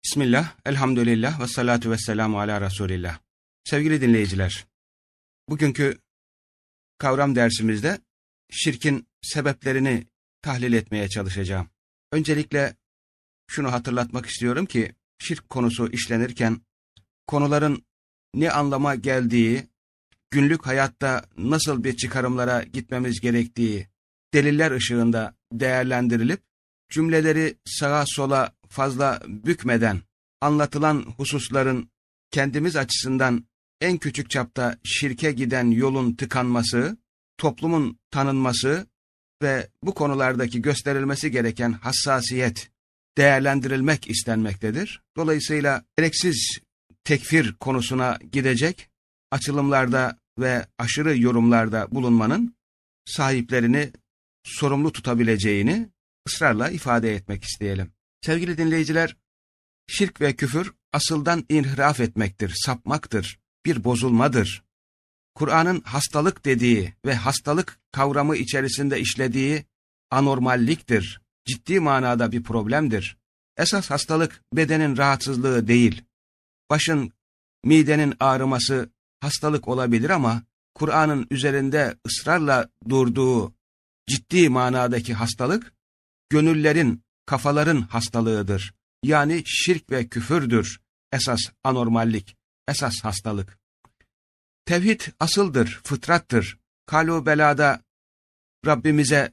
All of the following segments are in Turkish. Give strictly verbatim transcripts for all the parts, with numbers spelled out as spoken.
Bismillah, elhamdülillah ve salatu ve selamu ala Resulillah. Sevgili dinleyiciler, bugünkü kavram dersimizde şirkin sebeplerini tahlil etmeye çalışacağım. Öncelikle şunu hatırlatmak istiyorum ki, şirk konusu işlenirken konuların ne anlama geldiği, günlük hayatta nasıl bir çıkarımlara gitmemiz gerektiği deliller ışığında değerlendirilip, cümleleri sağa sola fazla bükmeden anlatılan hususların kendimiz açısından en küçük çapta şirke giden yolun tıkanması, toplumun tanınması ve bu konulardaki gösterilmesi gereken hassasiyet değerlendirilmek istenmektedir. Dolayısıyla gereksiz tekfir konusuna gidecek açılımlarda ve aşırı yorumlarda bulunmanın sahiplerini sorumlu tutabileceğini ısrarla ifade etmek isteyelim. Sevgili dinleyiciler, şirk ve küfür asıldan inhiraf etmektir, sapmaktır, bir bozulmadır. Kur'an'ın hastalık dediği ve hastalık kavramı içerisinde işlediği anormalliktir, ciddi manada bir problemdir. Esas hastalık bedenin rahatsızlığı değil, başın, midenin ağrıması hastalık olabilir ama Kur'an'ın üzerinde ısrarla durduğu ciddi manadaki hastalık, gönüllerin, kafaların hastalığıdır. Yani şirk ve küfürdür esas anormallik, esas hastalık. Tevhid asıldır, fıtrattır. Kalu belada Rabbimize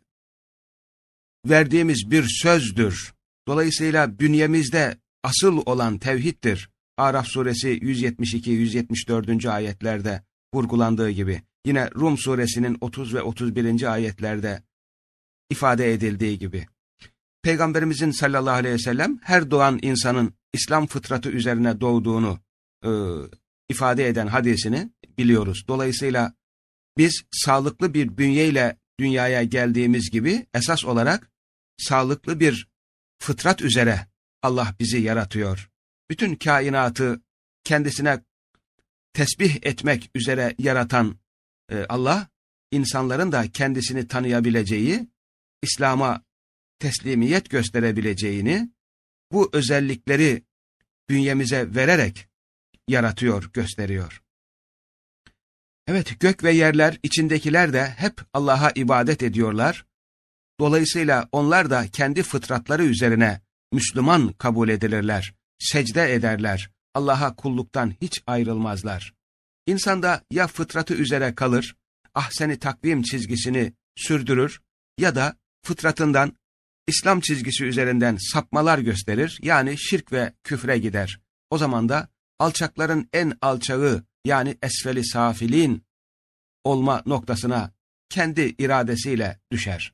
verdiğimiz bir sözdür. Dolayısıyla bünyemizde asıl olan tevhiddir. Araf suresi yüz yetmiş iki yüz yetmiş dört. ayetlerde vurgulandığı gibi. Yine Rum suresinin otuz ve otuz birinci ayetlerde ifade edildiği gibi. Peygamberimizin sallallahu aleyhi ve sellem her doğan insanın İslam fıtratı üzerine doğduğunu e, ifade eden hadisini biliyoruz. Dolayısıyla biz sağlıklı bir bünyeyle dünyaya geldiğimiz gibi esas olarak sağlıklı bir fıtrat üzere Allah bizi yaratıyor. Bütün kainatı kendisine tesbih etmek üzere yaratan e, Allah, insanların da kendisini tanıyabileceği, İslam'a teslimiyet gösterebileceğini, bu özellikleri bünyemize vererek yaratıyor, gösteriyor. Evet, gök ve yerler, içindekiler de hep Allah'a ibadet ediyorlar. Dolayısıyla onlar da kendi fıtratları üzerine Müslüman kabul edilirler, secde ederler, Allah'a kulluktan hiç ayrılmazlar. İnsan da ya fıtratı üzere kalır, ahsen-i takvim çizgisini sürdürür ya da fıtratından İslam çizgisi üzerinden sapmalar gösterir, yani şirk ve küfre gider. O zaman da alçakların en alçağı, yani esfeli safilin olma noktasına kendi iradesiyle düşer.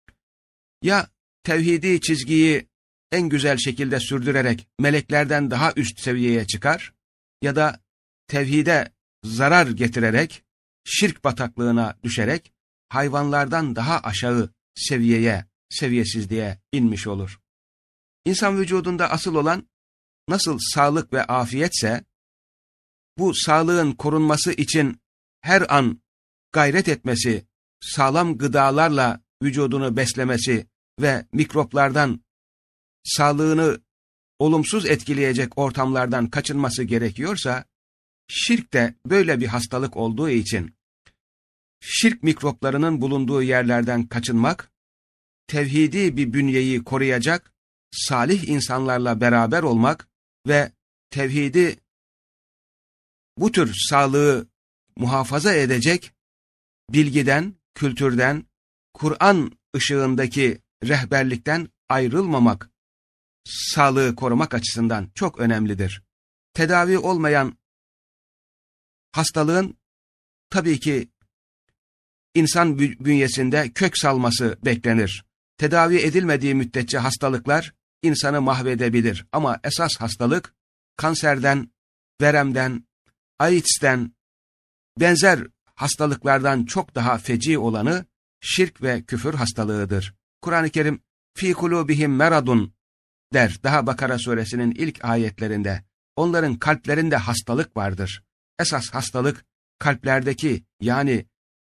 Ya tevhidi çizgiyi en güzel şekilde sürdürerek meleklerden daha üst seviyeye çıkar, ya da tevhide zarar getirerek, şirk bataklığına düşerek, hayvanlardan daha aşağı seviyeye, seviyesizliğe inmiş olur. İnsan vücudunda asıl olan nasıl sağlık ve afiyetse, bu sağlığın korunması için her an gayret etmesi, sağlam gıdalarla vücudunu beslemesi ve mikroplardan, sağlığını olumsuz etkileyecek ortamlardan kaçınması gerekiyorsa, şirk de böyle bir hastalık olduğu için, şirk mikroplarının bulunduğu yerlerden kaçınmak, tevhidi bir bünyeyi koruyacak, salih insanlarla beraber olmak ve tevhidi, bu tür sağlığı muhafaza edecek bilgiden, kültürden, Kur'an ışığındaki rehberlikten ayrılmamak, sağlığı korumak açısından çok önemlidir. Tedavi olmayan hastalığın tabii ki insan bünyesinde kök salması beklenir. Tedavi edilmediği müddetçe hastalıklar insanı mahvedebilir. Ama esas hastalık kanserden, veremden, AIDS'ten, benzer hastalıklardan çok daha feci olanı şirk ve küfür hastalığıdır. Kur'an-ı Kerim fî kulûbihim meradun der. Daha Bakara suresinin ilk ayetlerinde. Onların kalplerinde hastalık vardır. Esas hastalık kalplerdeki, yani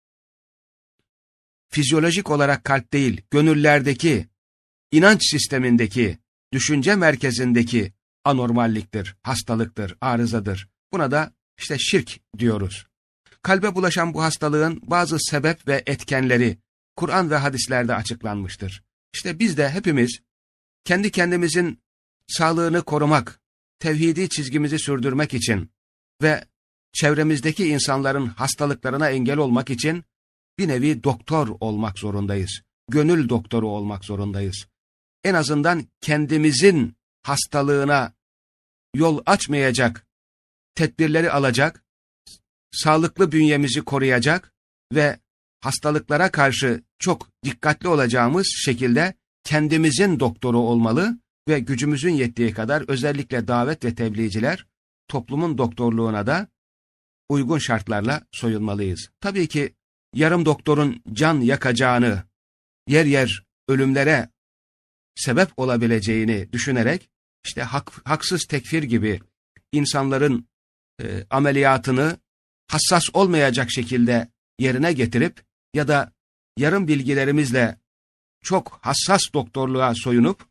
fizyolojik olarak kalp değil, gönüllerdeki, inanç sistemindeki, düşünce merkezindeki anormalliktir, hastalıktır, arızadır. Buna da işte şirk diyoruz. Kalbe bulaşan bu hastalığın bazı sebep ve etkenleri Kur'an ve hadislerde açıklanmıştır. İşte biz de hepimiz kendi kendimizin sağlığını korumak, tevhidi çizgimizi sürdürmek için ve çevremizdeki insanların hastalıklarına engel olmak için bir nevi doktor olmak zorundayız. Gönül doktoru olmak zorundayız. En azından kendimizin hastalığına yol açmayacak tedbirleri alacak, sağlıklı bünyemizi koruyacak ve hastalıklara karşı çok dikkatli olacağımız şekilde kendimizin doktoru olmalı ve gücümüzün yettiği kadar özellikle davet ve tebliğciler toplumun doktorluğuna da uygun şartlarla soyunmalıyız. Tabii ki yarım doktorun can yakacağını, yer yer ölümlere sebep olabileceğini düşünerek işte hak, haksız tekfir gibi insanların e, ameliyatını hassas olmayacak şekilde yerine getirip ya da yarım bilgilerimizle çok hassas doktorluğa soyunup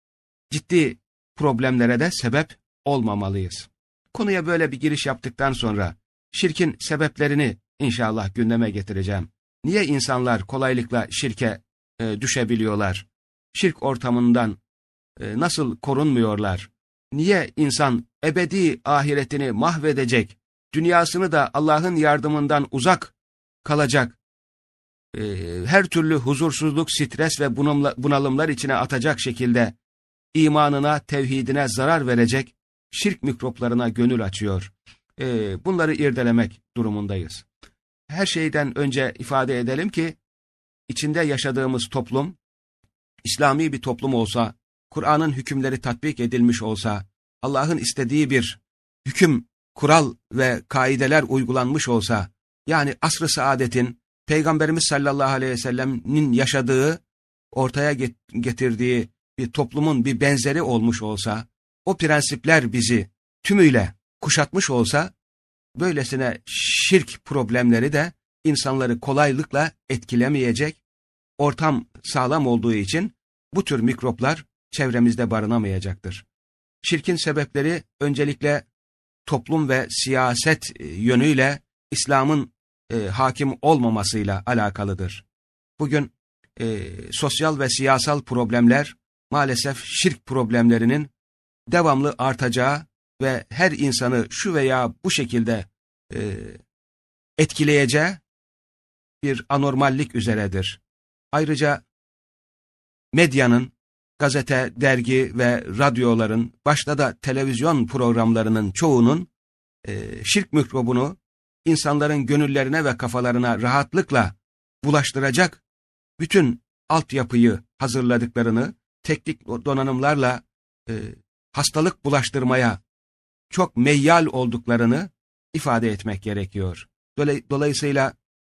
ciddi problemlere de sebep olmamalıyız. Konuya böyle bir giriş yaptıktan sonra şirkin sebeplerini inşallah gündeme getireceğim. Niye insanlar kolaylıkla şirke e, düşebiliyorlar? Şirk ortamından e, nasıl korunmuyorlar? Niye insan ebedi ahiretini mahvedecek, dünyasını da Allah'ın yardımından uzak kalacak, e, her türlü huzursuzluk, stres ve bunalımlar içine atacak şekilde imanına, tevhidine zarar verecek şirk mikroplarına gönül açıyor? E, bunları irdelemek durumundayız. Her şeyden önce ifade edelim ki, içinde yaşadığımız toplum, İslami bir toplum olsa, Kur'an'ın hükümleri tatbik edilmiş olsa, Allah'ın istediği bir hüküm, kural ve kaideler uygulanmış olsa, yani asr-ı saadetin, Peygamberimiz sallallahu aleyhi ve sellem'in yaşadığı, ortaya getirdiği bir toplumun bir benzeri olmuş olsa, o prensipler bizi tümüyle kuşatmış olsa, böylesine şirk problemleri de insanları kolaylıkla etkilemeyecek, ortam sağlam olduğu için bu tür mikroplar çevremizde barınamayacaktır. Şirkin sebepleri öncelikle toplum ve siyaset yönüyle İslam'ın e, hakim olmamasıyla alakalıdır. Bugün e, sosyal ve siyasal problemler maalesef şirk problemlerinin devamlı artacağı ve her insanı şu veya bu şekilde e, etkileyeceği bir anormallik üzeredir. Ayrıca medyanın, gazete, dergi ve radyoların, başta da televizyon programlarının çoğunun e, şirk mikrobunu insanların gönüllerine ve kafalarına rahatlıkla bulaştıracak bütün altyapıyı hazırladıklarını, teknik donanımlarla e, hastalık bulaştırmaya çok meyyal olduklarını ifade etmek gerekiyor. Dolayısıyla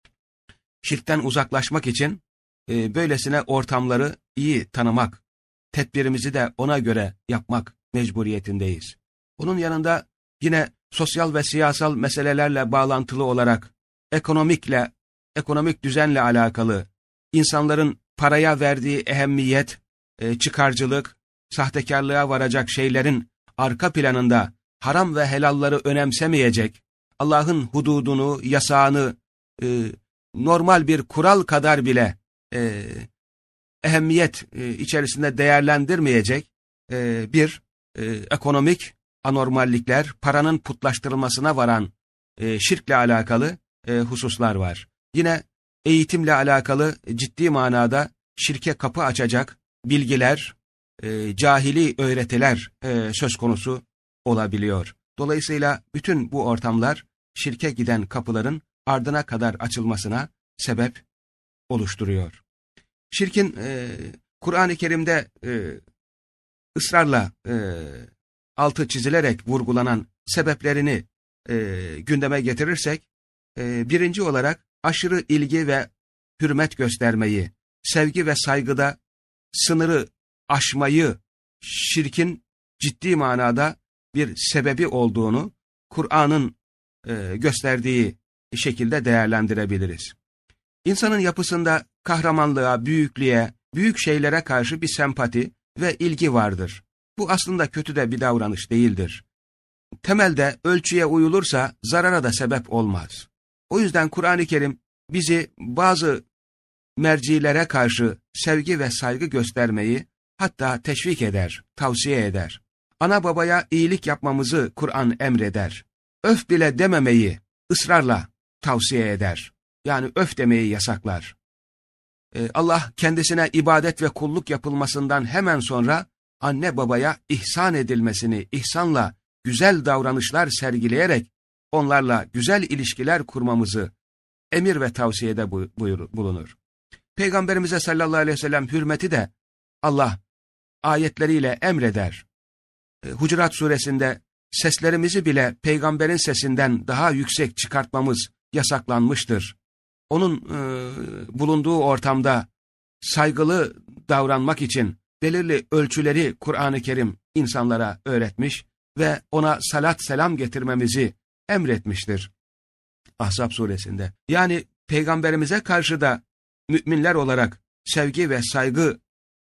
şirkten uzaklaşmak için e, böylesine ortamları iyi tanımak, tedbirimizi de ona göre yapmak mecburiyetindeyiz. Bunun yanında yine sosyal ve siyasal meselelerle bağlantılı olarak ekonomikle, ekonomik düzenle alakalı insanların paraya verdiği ehemmiyet, e, çıkarcılık, sahtekarlığa varacak şeylerin arka planında haram ve helalları önemsemeyecek, Allah'ın hududunu, yasağını e, normal bir kural kadar bile e, ehemmiyet e, içerisinde değerlendirmeyecek e, bir e, ekonomik anormallikler, paranın putlaştırılmasına varan e, şirkle alakalı e, hususlar var. Yine eğitimle alakalı ciddi manada şirke kapı açacak bilgiler, e, cahili öğretiler e, söz konusu olabiliyor. Dolayısıyla bütün bu ortamlar şirke giden kapıların ardına kadar açılmasına sebep oluşturuyor. Şirkin e, Kur'an-ı Kerim'de e, ısrarla e, altı çizilerek vurgulanan sebeplerini e, gündeme getirirsek, e, birinci olarak aşırı ilgi ve hürmet göstermeyi, sevgi ve saygıda sınırı aşmayı şirkin ciddi manada bir sebebi olduğunu Kur'an'ın e, gösterdiği şekilde değerlendirebiliriz. İnsanın yapısında kahramanlığa, büyüklüğe, büyük şeylere karşı bir sempati ve ilgi vardır. Bu aslında kötü de bir davranış değildir. Temelde ölçüye uyulursa zarara da sebep olmaz. O yüzden Kur'an-ı Kerim bizi bazı mercilere karşı sevgi ve saygı göstermeyi hatta teşvik eder, tavsiye eder. Ana babaya iyilik yapmamızı Kur'an emreder. Öf bile dememeyi ısrarla tavsiye eder. Yani öf demeyi yasaklar. Ee, Allah kendisine ibadet ve kulluk yapılmasından hemen sonra anne babaya ihsan edilmesini, ihsanla güzel davranışlar sergileyerek onlarla güzel ilişkiler kurmamızı emir ve tavsiyede buyur, bulunur. Peygamberimize sallallahu aleyhi ve sellem hürmeti de Allah ayetleriyle emreder. Hucurat suresinde seslerimizi bile peygamberin sesinden daha yüksek çıkartmamız yasaklanmıştır. Onun e, bulunduğu ortamda saygılı davranmak için belirli ölçüleri Kur'an-ı Kerim insanlara öğretmiş ve ona salat selam getirmemizi emretmiştir. Ahzab suresinde. Yani peygamberimize karşı da müminler olarak sevgi ve saygı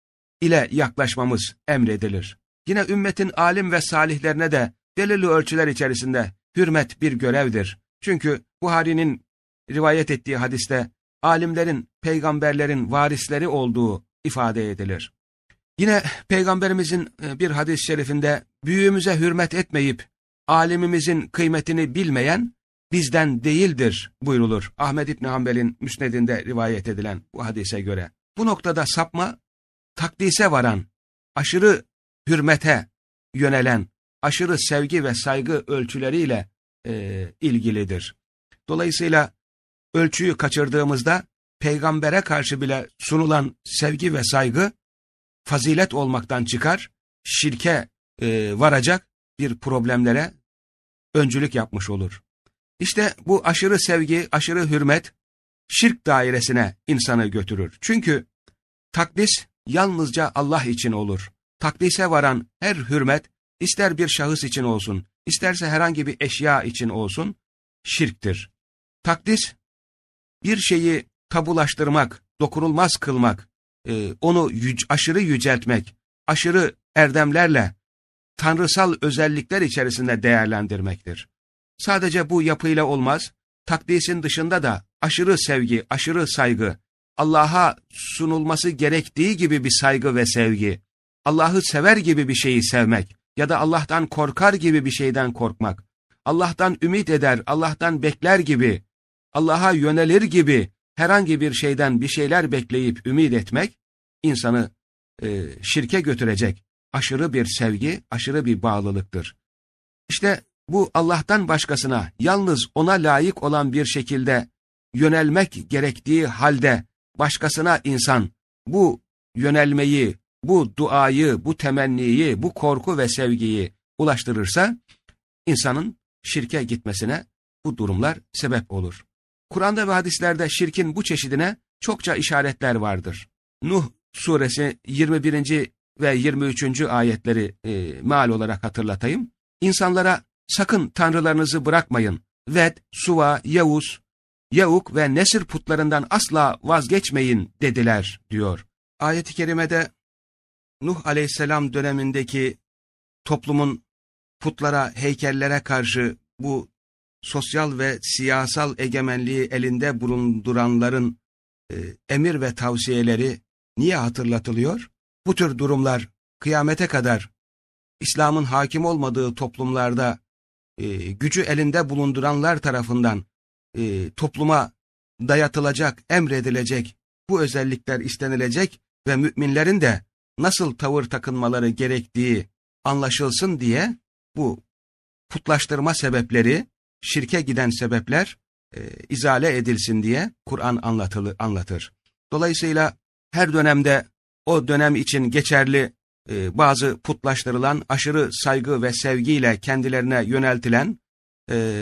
ile yaklaşmamız emredilir. Yine ümmetin alim ve salihlerine de belirli ölçüler içerisinde hürmet bir görevdir. Çünkü Buhari'nin rivayet ettiği hadiste alimlerin, peygamberlerin varisleri olduğu ifade edilir. Yine Peygamberimizin bir hadis-i şerifinde büyüğümüze hürmet etmeyip alimimizin kıymetini bilmeyen bizden değildir buyrulur. Ahmed İbni Hanbel'in müsnedinde rivayet edilen bu hadise göre. Bu noktada sapma, takdise varan, aşırı hürmete yönelen, aşırı sevgi ve saygı ölçüleriyle e, ilgilidir. Dolayısıyla ölçüyü kaçırdığımızda peygambere karşı bile sunulan sevgi ve saygı fazilet olmaktan çıkar, şirke e, varacak bir problemlere öncülük yapmış olur. İşte bu aşırı sevgi, aşırı hürmet şirk dairesine insanı götürür. Çünkü takdis yalnızca Allah için olur. Takdise varan her hürmet ister bir şahıs için olsun, isterse herhangi bir eşya için olsun şirktir. Takdis bir şeyi tabulaştırmak, dokunulmaz kılmak, e, onu yüc, aşırı yüceltmek, aşırı erdemlerle tanrısal özellikler içerisinde değerlendirmektir. Sadece bu yapıyla olmaz, takdisin dışında da aşırı sevgi, aşırı saygı, Allah'a sunulması gerektiği gibi bir saygı ve sevgi, Allah'ı sever gibi bir şeyi sevmek ya da Allah'tan korkar gibi bir şeyden korkmak, Allah'tan ümit eder, Allah'tan bekler gibi, Allah'a yönelir gibi herhangi bir şeyden bir şeyler bekleyip ümit etmek, insanı e, şirke götürecek aşırı bir sevgi, aşırı bir bağlılıktır. İşte bu Allah'tan başkasına yalnız ona layık olan bir şekilde yönelmek gerektiği halde başkasına insan bu yönelmeyi, bu duayı, bu temenniyi, bu korku ve sevgiyi ulaştırırsa insanın şirke gitmesine bu durumlar sebep olur. Kur'an'da ve hadislerde şirkin bu çeşidine çokça işaretler vardır. Nuh suresi yirmi birinci ve yirmi üçüncü ayetleri e, meal olarak hatırlatayım. İnsanlara sakın tanrılarınızı bırakmayın. Ved, Suva, Yavuz, Yauk ve Nesir putlarından asla vazgeçmeyin dediler diyor. Ayet-i kerimede Nuh aleyhisselam dönemindeki toplumun putlara, heykellere karşı bu sosyal ve siyasal egemenliği elinde bulunduranların e, emir ve tavsiyeleri niye hatırlatılıyor? Bu tür durumlar kıyamete kadar İslam'ın hakim olmadığı toplumlarda e, gücü elinde bulunduranlar tarafından e, topluma dayatılacak, emredilecek, bu özellikler istenilecek ve müminlerin de nasıl tavır takınmaları gerektiği anlaşılsın diye bu putlaştırma sebepleri, şirke giden sebepler e, izale edilsin diye Kur'an anlatılır, anlatır. Dolayısıyla her dönemde o dönem için geçerli e, bazı putlaştırılan, aşırı saygı ve sevgiyle kendilerine yöneltilen e,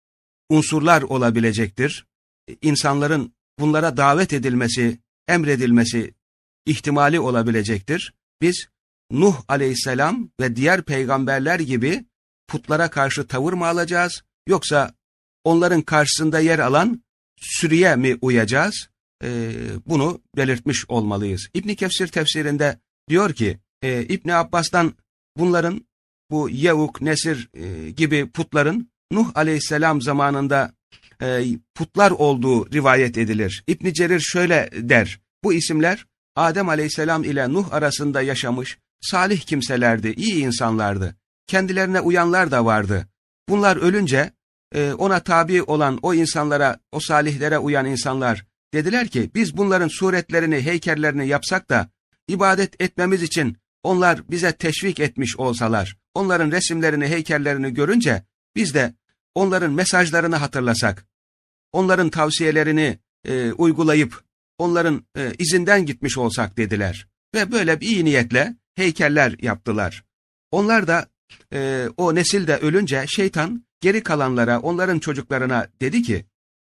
unsurlar olabilecektir. İnsanların bunlara davet edilmesi, emredilmesi ihtimali olabilecektir. Biz Nuh aleyhisselam ve diğer peygamberler gibi putlara karşı tavır mı alacağız, yoksa onların karşısında yer alan sürüye mi uyacağız? Ee, bunu belirtmiş olmalıyız. İbn Kesir tefsirinde diyor ki, e, İbn Abbas'tan bunların, bu Yevuk, Nesir e, gibi putların Nuh aleyhisselam zamanında e, putlar olduğu rivayet edilir. İbn Cerir şöyle der: bu isimler Adem aleyhisselam ile Nuh arasında yaşamış salih kimselerdi, iyi insanlardı. Kendilerine uyanlar da vardı. Bunlar ölünce e, ona tabi olan o insanlara, o salihlere uyan insanlar dediler ki, biz bunların suretlerini, heykellerini yapsak da ibadet etmemiz için onlar bize teşvik etmiş olsalar, onların resimlerini, heykellerini görünce biz de onların mesajlarını hatırlasak, onların tavsiyelerini e, uygulayıp onların e, izinden gitmiş olsak dediler. Ve böyle bir iyi niyetle heykeller yaptılar. Onlar da e, o nesil de ölünce şeytan geri kalanlara, onların çocuklarına dedi ki,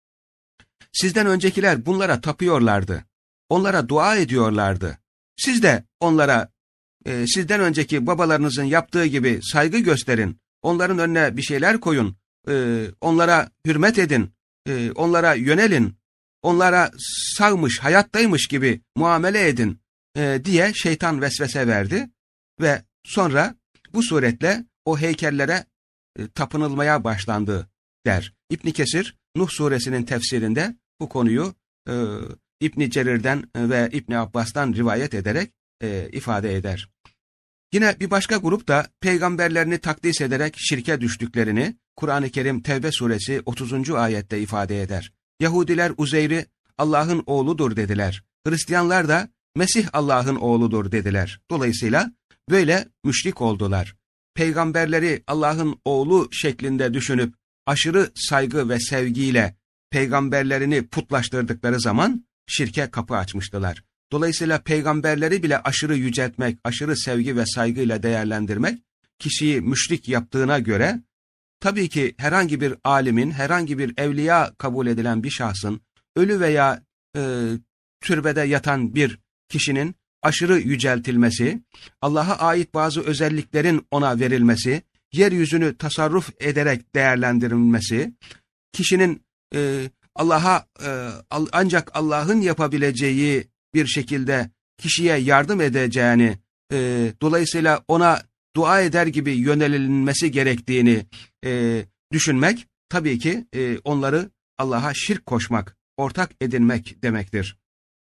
sizden öncekiler bunlara tapıyorlardı, onlara dua ediyorlardı. Siz de onlara e, sizden önceki babalarınızın yaptığı gibi saygı gösterin, onların önüne bir şeyler koyun, e, onlara hürmet edin, e, onlara yönelin, onlara sağmış, hayattaymış gibi muamele edin e, diye şeytan vesvese verdi ve sonra bu suretle o heykellere e, tapınılmaya başlandı der. İbn Kesir, Nuh suresinin tefsirinde bu konuyu e, İbn Cerir'den ve İbn Abbas'tan rivayet ederek e, ifade eder. Yine bir başka grup da peygamberlerini takdis ederek şirke düştüklerini Kur'an-ı Kerim Tevbe suresi otuzuncu ayette ifade eder. Yahudiler Uzeyr'i Allah'ın oğludur dediler. Hristiyanlar da Mesih Allah'ın oğludur dediler. Dolayısıyla böyle müşrik oldular. Peygamberleri Allah'ın oğlu şeklinde düşünüp aşırı saygı ve sevgiyle peygamberlerini putlaştırdıkları zaman şirke kapı açmıştılar. Dolayısıyla peygamberleri bile aşırı yüceltmek, aşırı sevgi ve saygıyla değerlendirmek kişiyi müşrik yaptığına göre, tabii ki herhangi bir alimin, herhangi bir evliya kabul edilen bir şahsın, ölü veya e, türbede yatan bir kişinin aşırı yüceltilmesi, Allah'a ait bazı özelliklerin ona verilmesi, yeryüzünü tasarruf ederek değerlendirilmesi, kişinin e, Allah'a e, ancak Allah'ın yapabileceği bir şekilde kişiye yardım edeceğini, e, dolayısıyla ona dua eder gibi yönelilmesi gerektiğini e, düşünmek, tabii ki e, onları Allah'a şirk koşmak, ortak edinmek demektir.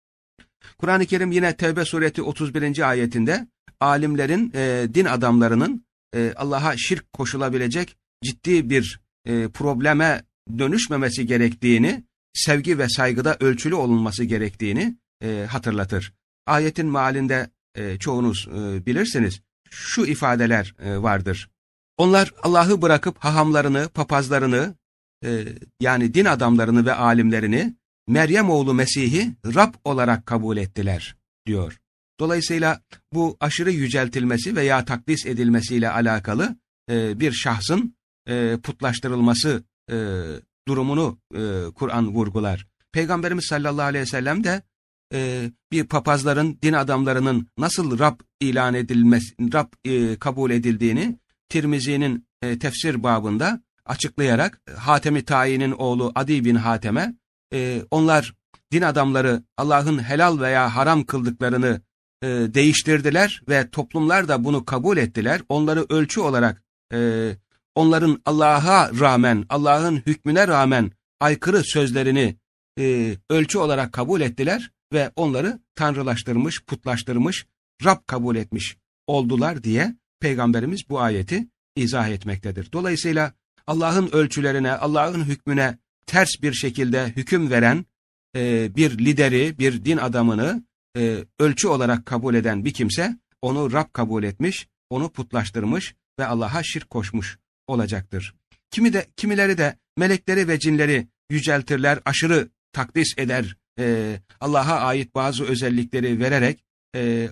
Kur'an-ı Kerim yine Tevbe suresi otuz birinci ayetinde alimlerin, e, din adamlarının e, Allah'a şirk koşulabilecek ciddi bir e, probleme dönüşmemesi gerektiğini, sevgi ve saygıda ölçülü olunması gerektiğini e, hatırlatır. Ayetin mealinde e, çoğunuz e, bilirsiniz, şu ifadeler e, vardır. Onlar Allah'ı bırakıp hahamlarını, papazlarını, e, yani din adamlarını ve alimlerini Meryem oğlu Mesih'i Rab olarak kabul ettiler diyor. Dolayısıyla bu aşırı yüceltilmesi veya takdis edilmesiyle alakalı e, bir şahsın e, putlaştırılması e, durumunu e, Kur'an vurgular. Peygamberimiz sallallahu aleyhi ve sellem de e, bir papazların, din adamlarının nasıl Rab ilan edilmesi, Rab e, kabul edildiğini Tirmizi'nin e, tefsir babında açıklayarak Hatem-i Tayi'nin oğlu Adi bin Hatem'e e, onlar, din adamları Allah'ın helal veya haram kıldıklarını e, değiştirdiler ve toplumlar da bunu kabul ettiler. Onları ölçü olarak e, onların Allah'a rağmen, Allah'ın hükmüne rağmen aykırı sözlerini e, ölçü olarak kabul ettiler ve onları tanrılaştırmış, putlaştırmış, Rab kabul etmiş oldular diye Peygamberimiz bu ayeti izah etmektedir. Dolayısıyla Allah'ın ölçülerine, Allah'ın hükmüne ters bir şekilde hüküm veren e, bir lideri, bir din adamını e, ölçü olarak kabul eden bir kimse, onu Rab kabul etmiş, onu putlaştırmış ve Allah'a şirk koşmuş olacaktır. Kimi de, kimileri de melekleri ve cinleri yüceltirler, aşırı takdis eder, e, Allah'a ait bazı özellikleri vererek, e,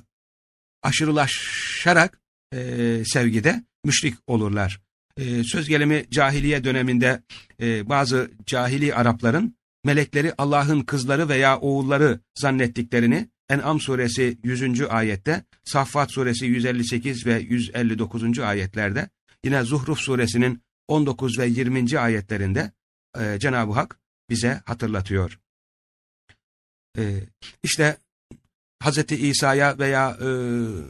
aşırılaşarak e, sevgide müşrik olurlar. E, söz gelimi cahiliye döneminde e, bazı cahili Arapların melekleri Allah'ın kızları veya oğulları zannettiklerini En'am suresi yüzüncü ayette, Saffat suresi yüz elli sekiz ve yüz elli dokuzuncu ayetlerde, yine Zuhruf suresinin on dokuz ve yirminci ayetlerinde e, Cenab-ı Hak bize hatırlatıyor. E, işte Hazreti İsa'ya veya e,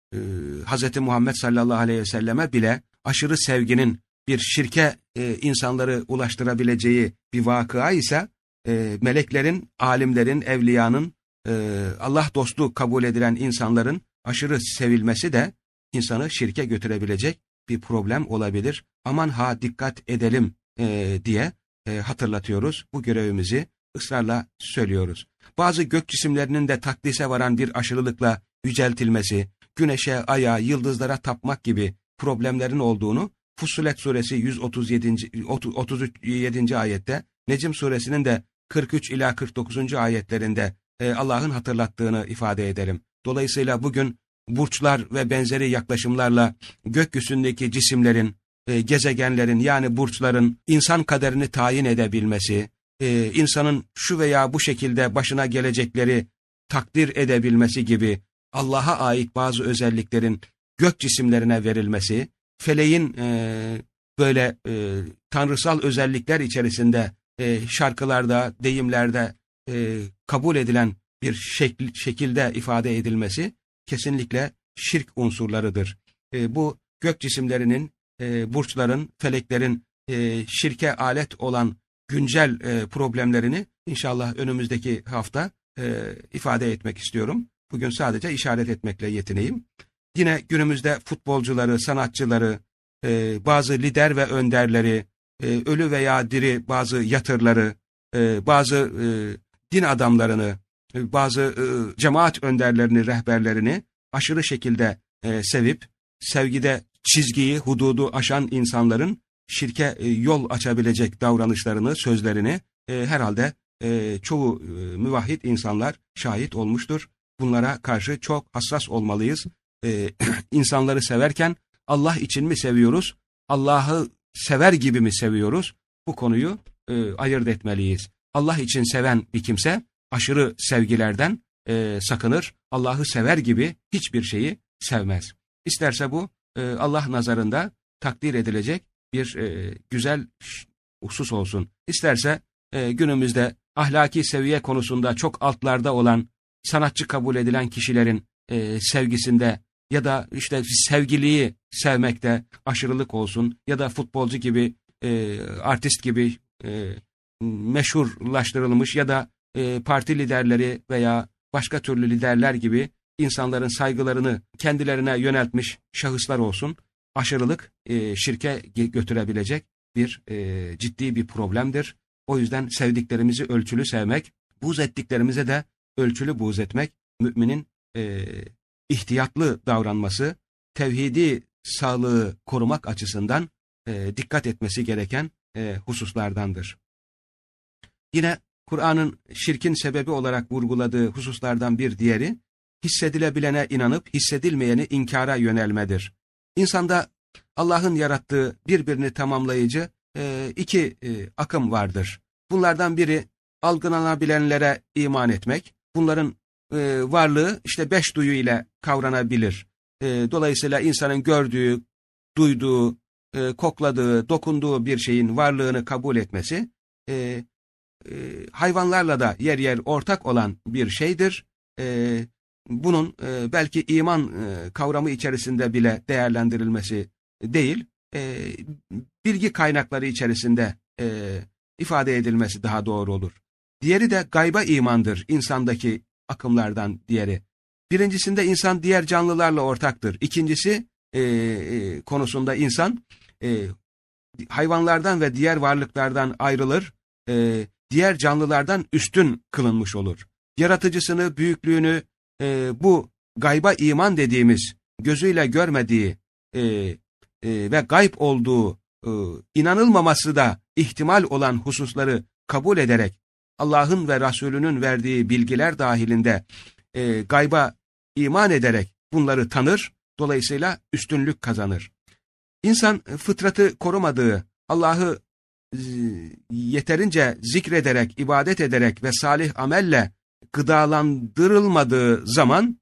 e, Hz. Muhammed sallallahu aleyhi ve selleme bile aşırı sevginin bir şirke e, insanları ulaştırabileceği bir vakıa ise e, meleklerin, alimlerin, evliyanın, e, Allah dostu kabul edilen insanların aşırı sevilmesi de insanı şirke götürebilecek bir problem olabilir. Aman ha dikkat edelim e, diye e, hatırlatıyoruz. Bu görevimizi ısrarla söylüyoruz. Bazı gök cisimlerinin de takdise varan bir aşırılıkla yüceltilmesi, güneşe, aya, yıldızlara tapmak gibi problemlerin olduğunu Fussilet suresi yüz otuz yedinci. otuz yedinci ayette, Necm suresinin de kırk üç ila kırk dokuzuncu ayetlerinde e, Allah'ın hatırlattığını ifade edelim. Dolayısıyla bugün burçlar ve benzeri yaklaşımlarla gökyüzündeki cisimlerin, e, gezegenlerin yani burçların insan kaderini tayin edebilmesi, e, insanın şu veya bu şekilde başına gelecekleri takdir edebilmesi gibi Allah'a ait bazı özelliklerin gök cisimlerine verilmesi, feleğin e, böyle e, tanrısal özellikler içerisinde e, şarkılarda, deyimlerde e, kabul edilen bir şekil, şekilde ifade edilmesi kesinlikle şirk unsurlarıdır. E, bu gök cisimlerinin, e, burçların, feleklerin e, şirke alet olan güncel e, problemlerini inşallah önümüzdeki hafta e, ifade etmek istiyorum. Bugün sadece işaret etmekle yetineyim. Yine günümüzde futbolcuları, sanatçıları, e, bazı lider ve önderleri, e, ölü veya diri bazı yatırları, e, bazı e, din adamlarını, e, bazı e, cemaat önderlerini, rehberlerini aşırı şekilde e, sevip, sevgide çizgiyi, hududu aşan insanların şirke e, yol açabilecek davranışlarını, sözlerini e, herhalde e, çoğu e, müvahhid insanlar şahit olmuştur. Bunlara karşı çok hassas olmalıyız. Ee, insanları severken Allah için mi seviyoruz, Allah'ı sever gibi mi seviyoruz? Bu konuyu e, ayırt etmeliyiz. Allah için seven bir kimse aşırı sevgilerden e, sakınır, Allah'ı sever gibi hiçbir şeyi sevmez. İsterse bu e, Allah nazarında takdir edilecek bir e, güzel husus olsun. İsterse e, günümüzde ahlaki seviye konusunda çok altlarda olan, sanatçı kabul edilen kişilerin e, sevgisinde ya da işte sevgiliyi sevmekte aşırılık olsun ya da futbolcu gibi, e, artist gibi e, meşhurlaştırılmış ya da e, parti liderleri veya başka türlü liderler gibi insanların saygılarını kendilerine yöneltmiş şahıslar olsun. Aşırılık e, şirke götürebilecek bir e, ciddi bir problemdir. O yüzden sevdiklerimizi ölçülü sevmek, buğz ettiklerimize de ölçülü buğz etmek, müminin e, ihtiyatlı davranması, tevhidi sağlığı korumak açısından e, dikkat etmesi gereken e, hususlardandır. Yine Kur'an'ın şirkin sebebi olarak vurguladığı hususlardan bir diğeri, hissedilebilene inanıp hissedilmeyeni inkara yönelmedir. İnsanda Allah'ın yarattığı birbirini tamamlayıcı e, iki e, akım vardır. Bunlardan biri algılanabilenlere iman etmek. Bunların e, varlığı işte beş duyu ile kavranabilir. E, dolayısıyla insanın gördüğü, duyduğu, e, kokladığı, dokunduğu bir şeyin varlığını kabul etmesi, e, e, hayvanlarla da yer yer ortak olan bir şeydir. E, bunun e, belki iman e, kavramı içerisinde bile değerlendirilmesi değil, e, bilgi kaynakları içerisinde e, ifade edilmesi daha doğru olur. Diğeri de gayba imandır, insandaki akımlardan diğeri. Birincisinde insan diğer canlılarla ortaktır. İkincisi e, e, konusunda insan e, hayvanlardan ve diğer varlıklardan ayrılır, e, diğer canlılardan üstün kılınmış olur. Yaratıcısını, büyüklüğünü e, bu gayba iman dediğimiz, gözüyle görmediği e, e, ve gayb olduğu, e, inanılmaması da ihtimal olan hususları kabul ederek, Allah'ın ve Resulünün verdiği bilgiler dahilinde e, gayba iman ederek bunları tanır, dolayısıyla üstünlük kazanır. İnsan fıtratı korumadığı, Allah'ı e, yeterince zikrederek, ibadet ederek ve salih amelle gıdalandırılmadığı zaman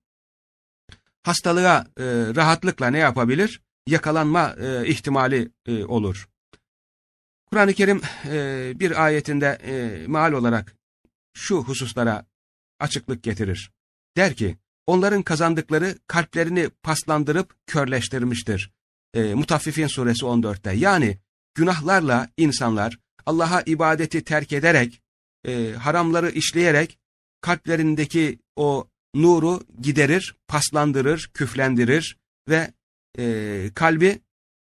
hastalığa e, rahatlıkla ne yapabilir? Yakalanma e, ihtimali e, olur. Kur'an-ı Kerim e, bir ayetinde e, meal olarak şu hususlara açıklık getirir. Der ki, onların kazandıkları kalplerini paslandırıp körleştirmiştir. E, Mutaffifin suresi on dörtte. Yani günahlarla insanlar Allah'a ibadeti terk ederek, e, haramları işleyerek kalplerindeki o nuru giderir, paslandırır, küflendirir ve e, kalbi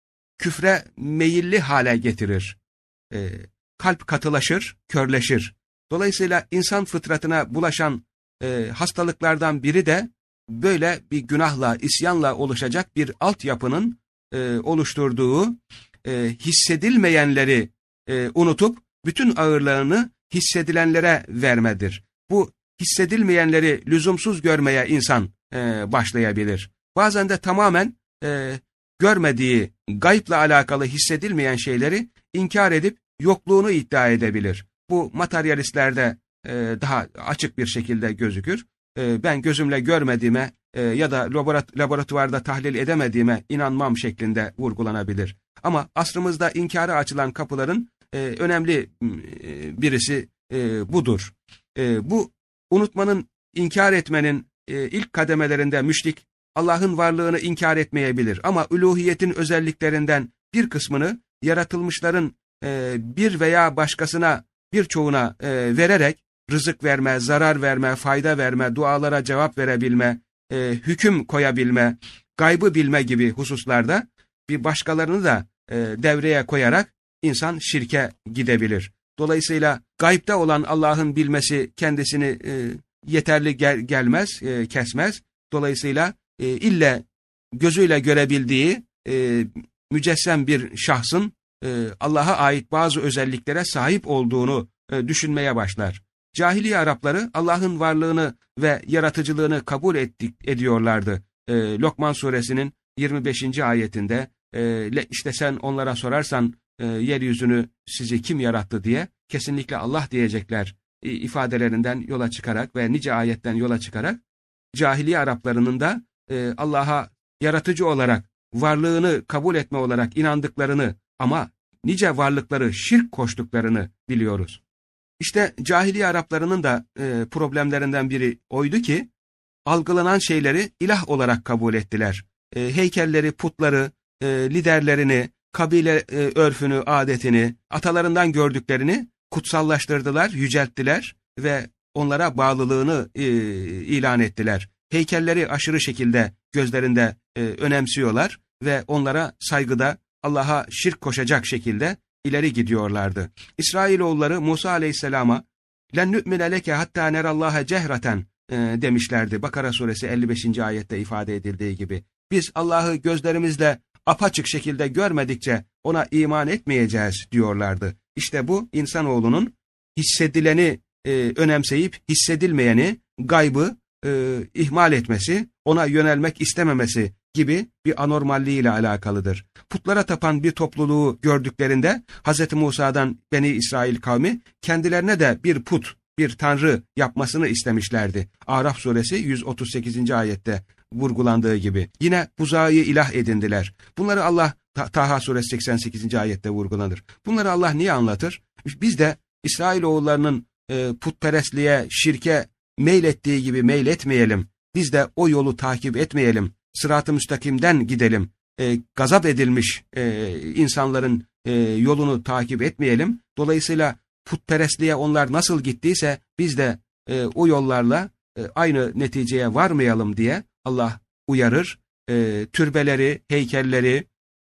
küfre meyilli hale getirir. E, kalp katılaşır, körleşir. Dolayısıyla insan fıtratına bulaşan e, hastalıklardan biri de böyle bir günahla, isyanla oluşacak bir altyapının e, oluşturduğu e, hissedilmeyenleri e, unutup bütün ağırlığını hissedilenlere vermedir. Bu hissedilmeyenleri lüzumsuz görmeye insan e, başlayabilir. Bazen de tamamen e, görmediği, gayıpla alakalı hissedilmeyen şeyleri inkar edip yokluğunu iddia edebilir. Bu materyalistlerde e, daha açık bir şekilde gözükür. E, ben gözümle görmediğime e, ya da laborat laboratuvarda tahlil edemediğime inanmam şeklinde vurgulanabilir. Ama asrımızda inkara açılan kapıların e, önemli e, birisi e, budur. E, bu unutmanın, inkar etmenin e, ilk kademelerinde müşrik Allah'ın varlığını inkar etmeyebilir. Ama üluhiyetin özelliklerinden bir kısmını yaratılmışların e, bir veya başkasına, birçoğuna e, vererek rızık verme, zarar verme, fayda verme, dualara cevap verebilme, e, hüküm koyabilme, gaybı bilme gibi hususlarda bir başkalarını da e, devreye koyarak insan şirke gidebilir. Dolayısıyla gaybda olan Allah'ın bilmesi kendisini e, yeterli gel gelmez, e, kesmez. Dolayısıyla e, ille gözüyle görebildiği e, mücessem bir şahsın e, Allah'a ait bazı özelliklere sahip olduğunu e, düşünmeye başlar. Cahiliye Arapları Allah'ın varlığını ve yaratıcılığını kabul ettik, ediyorlardı. E, Lokman suresinin yirmi beşinci ayetinde e, işte sen onlara sorarsan e, yeryüzünü sizi kim yarattı diye kesinlikle Allah diyecekler e, ifadelerinden yola çıkarak ve nice ayetten yola çıkarak cahiliye Araplarının da e, Allah'a yaratıcı olarak varlığını kabul etme olarak inandıklarını ama nice varlıkları şirk koştuklarını biliyoruz. İşte cahiliye Araplarının da e, problemlerinden biri oydu ki algılanan şeyleri ilah olarak kabul ettiler. E, heykelleri, putları, e, liderlerini, kabile e, örfünü, adetini, atalarından gördüklerini kutsallaştırdılar, yücelttiler ve onlara bağlılığını e, ilan ettiler. Heykelleri aşırı şekilde gözlerinde e, önemsiyorlar ve onlara saygıda Allah'a şirk koşacak şekilde ileri gidiyorlardı. İsrailoğulları Musa aleyhisselama "Len nü'mine leke hatta nerallaha cehreten" e, demişlerdi. Bakara suresi elli beşinci ayette ifade edildiği gibi. Biz Allah'ı gözlerimizle apaçık şekilde görmedikçe ona iman etmeyeceğiz diyorlardı. İşte bu insanoğlunun hissedileni e, önemseyip hissedilmeyeni, gaybı e, ihmal etmesi, ona yönelmek istememesi gibi bir anormalliğiyle alakalıdır. Putlara tapan bir topluluğu gördüklerinde Hz. Musa'dan Beni İsrail kavmi kendilerine de bir put, bir tanrı yapmasını istemişlerdi. Araf suresi yüz otuz sekizinci ayette vurgulandığı gibi. Yine buzağı ilah edindiler. Bunları Allah Taha suresi seksen sekizinci ayette vurgulanır. Bunları Allah niye anlatır? Biz de İsrailoğullarının e, putperestliğe, şirke meylettiği gibi meyletmeyelim. Biz de o yolu takip etmeyelim. Sırat-ı müstakimden gidelim. E, gazap edilmiş e, insanların e, yolunu takip etmeyelim. Dolayısıyla putperestliğe onlar nasıl gittiyse biz de e, o yollarla e, aynı neticeye varmayalım diye Allah uyarır. E, türbeleri, heykelleri,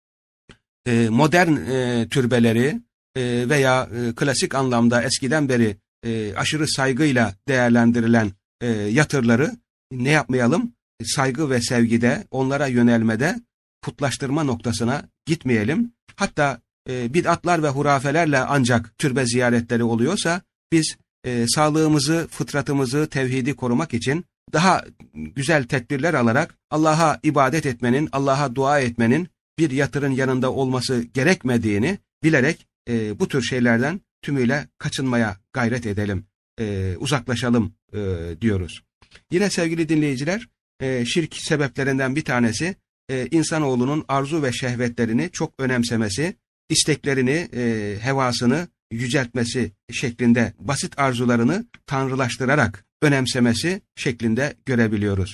e, modern e, türbeleri e, veya e, klasik anlamda eskiden beri e, aşırı saygıyla değerlendirilen e, yatırları ne yapmayalım? Saygı ve sevgide, onlara yönelmede putlaştırma noktasına gitmeyelim. Hatta e, bid'atlar ve hurafelerle ancak türbe ziyaretleri oluyorsa biz e, sağlığımızı, fıtratımızı, tevhidi korumak için daha güzel tedbirler alarak Allah'a ibadet etmenin, Allah'a dua etmenin bir yatırın yanında olması gerekmediğini bilerek e, bu tür şeylerden tümüyle kaçınmaya gayret edelim, e, uzaklaşalım e, diyoruz. Yine sevgili dinleyiciler, e, şirk sebeplerinden bir tanesi e, insanoğlunun arzu ve şehvetlerini çok önemsemesi, isteklerini, e, hevasını yüceltmesi şeklinde basit arzularını tanrılaştırarak önemsemesi şeklinde görebiliyoruz.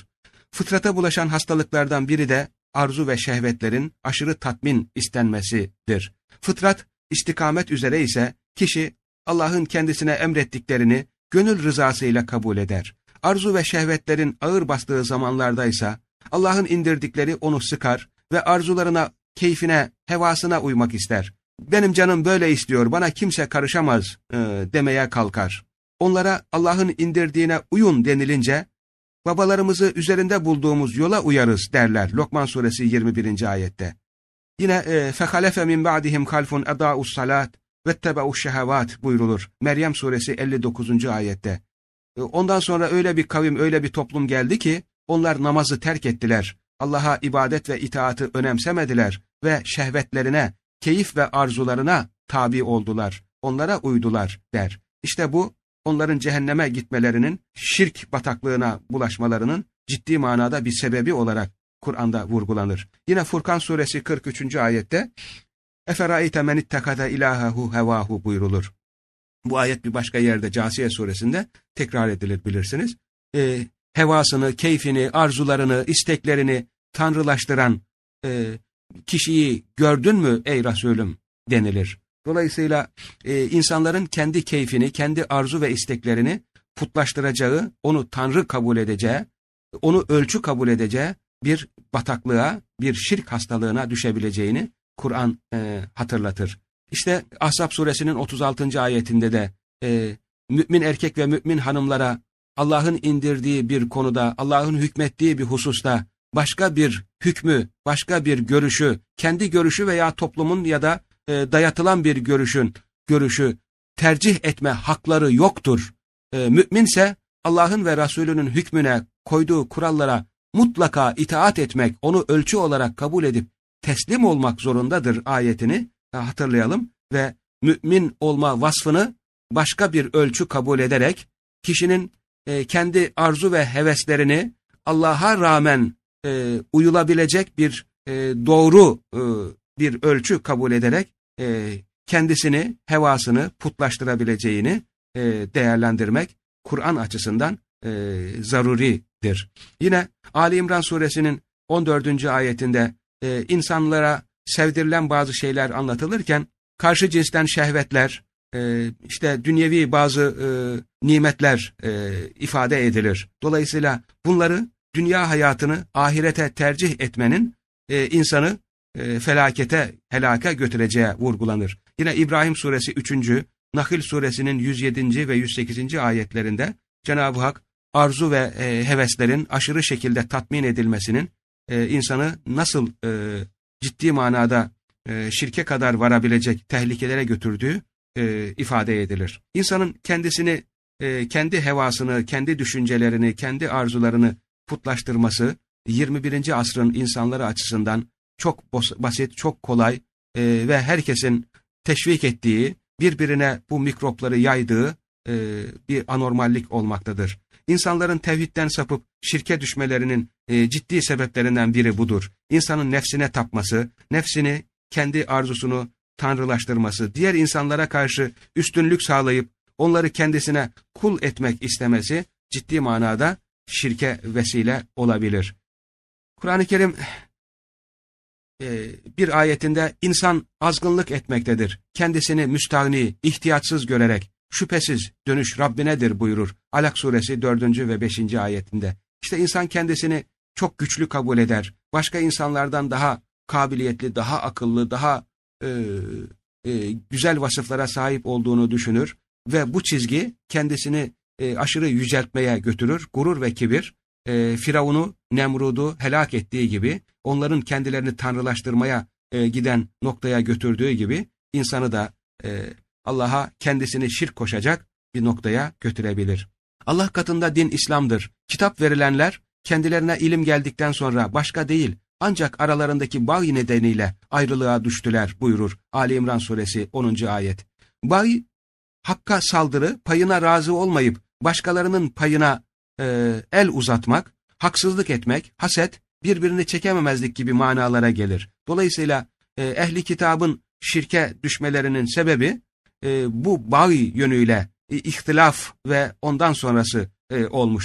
Fıtrata bulaşan hastalıklardan biri de arzu ve şehvetlerin aşırı tatmin istenmesidir. Fıtrat istikamet üzere ise kişi Allah'ın kendisine emrettiklerini gönül rızasıyla kabul eder. Arzu ve şehvetlerin ağır bastığı zamanlardaysa Allah'ın indirdikleri onu sıkar ve arzularına, keyfine, hevasına uymak ister. Benim canım böyle istiyor, bana kimse karışamaz e, demeye kalkar. Onlara Allah'ın indirdiğine uyun denilince, babalarımızı üzerinde bulduğumuz yola uyarız derler Lokman suresi yirmi birinci ayette. Yine فَخَلَفَ مِنْ بَعْدِهِمْ خَلْفٌ اَضَاءُ الصَّلَاةِ وَاتَّبَعُوا الشَّهَوَاتِ buyrulur Meryem suresi elli dokuzuncu ayette. Ondan sonra öyle bir kavim, öyle bir toplum geldi ki, onlar namazı terk ettiler. Allah'a ibadet ve itaatı önemsemediler ve şehvetlerine, keyif ve arzularına tabi oldular. Onlara uydular der. İşte bu, onların cehenneme gitmelerinin, şirk bataklığına bulaşmalarının ciddi manada bir sebebi olarak Kur'an'da vurgulanır. Yine Furkan suresi kırk üçüncü ayette اَفَرَائِتَ مَنِ اتَّخَذَ اِلَٰهَهُ هَوَاهُ buyrulur. Bu ayet bir başka yerde Câsiye suresinde tekrar edilir bilirsiniz. E, hevasını, keyfini, arzularını, isteklerini tanrılaştıran e, kişiyi gördün mü ey Resulüm denilir. Dolayısıyla e, insanların kendi keyfini, kendi arzu ve isteklerini putlaştıracağı, onu tanrı kabul edeceği, onu ölçü kabul edeceği bir bataklığa, bir şirk hastalığına düşebileceğini Kur'an e, hatırlatır. İşte Ahzab suresinin otuz altıncı ayetinde de e, mümin erkek ve mümin hanımlara Allah'ın indirdiği bir konuda, Allah'ın hükmettiği bir hususta başka bir hükmü, başka bir görüşü, kendi görüşü veya toplumun ya da e, dayatılan bir görüşün görüşü tercih etme hakları yoktur. E, müminse Allah'ın ve Resulünün hükmüne, koyduğu kurallara mutlaka itaat etmek, onu ölçü olarak kabul edip teslim olmak zorundadır ayetini hatırlayalım ve mümin olma vasfını başka bir ölçü kabul ederek kişinin e, kendi arzu ve heveslerini Allah'a rağmen e, uyulabilecek bir e, doğru e, bir ölçü kabul ederek e, kendisini, hevasını putlaştırabileceğini e, değerlendirmek Kur'an açısından e, zaruridir. Yine Ali İmran suresinin on dördüncü ayetinde e, insanlara sevdirilen bazı şeyler anlatılırken karşı cinsten şehvetler, e, işte dünyevi bazı e, nimetler e, ifade edilir. Dolayısıyla bunları, dünya hayatını ahirete tercih etmenin e, insanı e, felakete, helaka götüreceği vurgulanır. Yine İbrahim suresi üçüncü, Nahl suresinin yüz yedinci ve yüz sekizinci ayetlerinde Cenab-ı Hak arzu ve e, heveslerin aşırı şekilde tatmin edilmesinin e, insanı nasıl e, ciddi manada e, şirke kadar varabilecek tehlikelere götürdüğü e, ifade edilir. İnsanın kendisini, e, kendi hevasını, kendi düşüncelerini, kendi arzularını putlaştırması yirmi birinci asrın insanları açısından çok basit, çok kolay e, ve herkesin teşvik ettiği, birbirine bu mikropları yaydığı e, bir anormallik olmaktadır. İnsanların tevhidden sapıp şirke düşmelerinin e, ciddi sebeplerinden biri budur. İnsanın nefsine tapması, nefsini, kendi arzusunu tanrılaştırması, diğer insanlara karşı üstünlük sağlayıp onları kendisine kul etmek istemesi ciddi manada şirke vesile olabilir. Kur'an-ı Kerim e, bir ayetinde insan azgınlık etmektedir. Kendisini müstahni, ihtiyatsız görerek şüphesiz dönüş Rabbinedir buyurur. Alak suresi dördüncü ve beşinci ayetinde. İşte insan kendisini çok güçlü kabul eder. Başka insanlardan daha kabiliyetli, daha akıllı, daha e, e, güzel vasıflara sahip olduğunu düşünür ve bu çizgi kendisini e, aşırı yüceltmeye götürür. Gurur ve kibir e, Firavun'u, Nemrud'u helak ettiği gibi, onların kendilerini tanrılaştırmaya e, giden noktaya götürdüğü gibi insanı da e, Allah'a kendisini şirk koşacak bir noktaya götürebilir. Allah katında din İslam'dır. Kitap verilenler kendilerine ilim geldikten sonra başka değil, ancak aralarındaki bağ nedeniyle ayrılığa düştüler buyurur Ali İmran suresi onuncu ayet. Bağ, hakka saldırı, payına razı olmayıp başkalarının payına e, el uzatmak, haksızlık etmek, haset, birbirini çekememezlik gibi manalara gelir. Dolayısıyla e, ehli kitabın şirke düşmelerinin sebebi e, bu bağ yönüyle e, ihtilaf ve ondan sonrası e, olmuştur.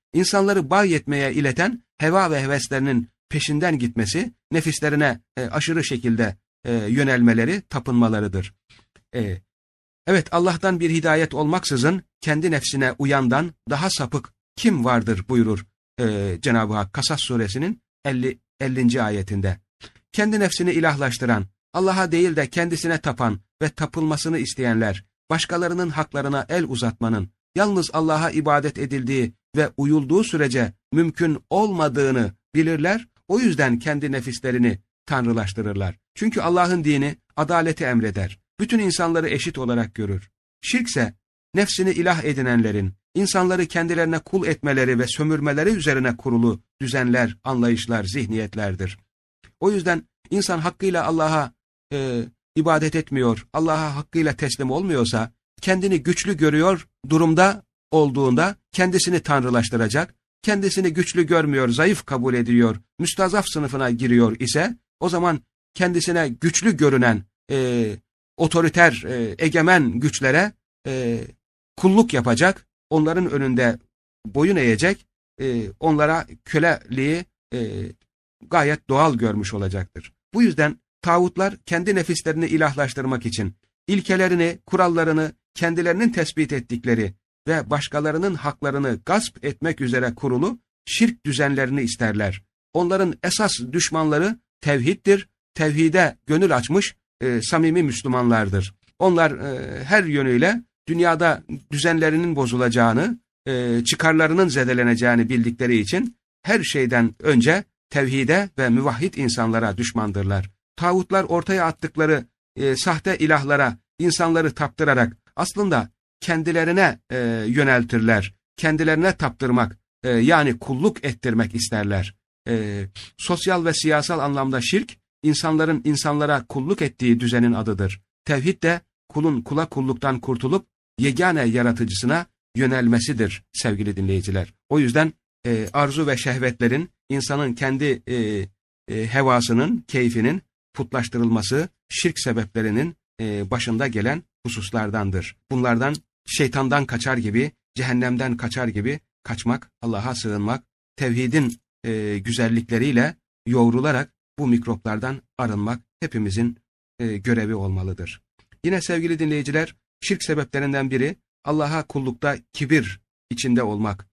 İnsanları bağ etmeye ileten heva ve heveslerinin peşinden gitmesi, nefislerine e, aşırı şekilde e, yönelmeleri, tapınmalarıdır. E, evet, Allah'tan bir hidayet olmaksızın kendi nefsine uyandan daha sapık kim vardır buyurur e, Cenab-ı Hak Kasas suresinin elli, ellinci ayetinde. Kendi nefsini ilahlaştıran, Allah'a değil de kendisine tapan ve tapılmasını isteyenler, başkalarının haklarına el uzatmanın, yalnız Allah'a ibadet edildiği ve uyulduğu sürece mümkün olmadığını bilirler, o yüzden kendi nefislerini tanrılaştırırlar. Çünkü Allah'ın dini adaleti emreder, bütün insanları eşit olarak görür. Şirkse, nefsini ilah edinenlerin, insanları kendilerine kul etmeleri ve sömürmeleri üzerine kurulu düzenler, anlayışlar, zihniyetlerdir. O yüzden insan hakkıyla Allah'a e, ibadet etmiyor, Allah'a hakkıyla teslim olmuyorsa, kendini güçlü görüyor durumda olduğunda kendisini tanrılaştıracak, kendisini güçlü görmüyor, zayıf kabul ediyor, müstazaf sınıfına giriyor ise, o zaman kendisine güçlü görünen e, otoriter, e, egemen güçlere e, kulluk yapacak, onların önünde boyun eğecek, e, onlara köleliği e, gayet doğal görmüş olacaktır. Bu yüzden tağutlar kendi nefislerini ilahlaştırmak için ilkelerini, kurallarını kendilerinin tespit ettikleri ve başkalarının haklarını gasp etmek üzere kurulu şirk düzenlerini isterler. Onların esas düşmanları tevhiddir, tevhide gönül açmış e, samimi Müslümanlardır. Onlar e, her yönüyle dünyada düzenlerinin bozulacağını, e, çıkarlarının zedeleneceğini bildikleri için her şeyden önce tevhide ve müvahhid insanlara düşmandırlar. Tağutlar ortaya attıkları e, sahte ilahlara insanları taptırarak aslında kendilerine e, yöneltirler, kendilerine taptırmak e, yani kulluk ettirmek isterler. E, sosyal ve siyasal anlamda şirk, insanların insanlara kulluk ettiği düzenin adıdır. Tevhid de kulun kula kulluktan kurtulup yegane yaratıcısına yönelmesidir sevgili dinleyiciler. O yüzden e, arzu ve şehvetlerin insanın kendi e, e, hevasının, keyfinin putlaştırılması şirk sebeplerinin e, başında gelen hususlardandır. Bunlardan şeytandan kaçar gibi, cehennemden kaçar gibi kaçmak, Allah'a sığınmak, tevhidin e, güzellikleriyle yoğrularak bu mikroplardan arınmak hepimizin e, görevi olmalıdır. Yine sevgili dinleyiciler, şirk sebeplerinden biri Allah'a kullukta kibir içinde olmak,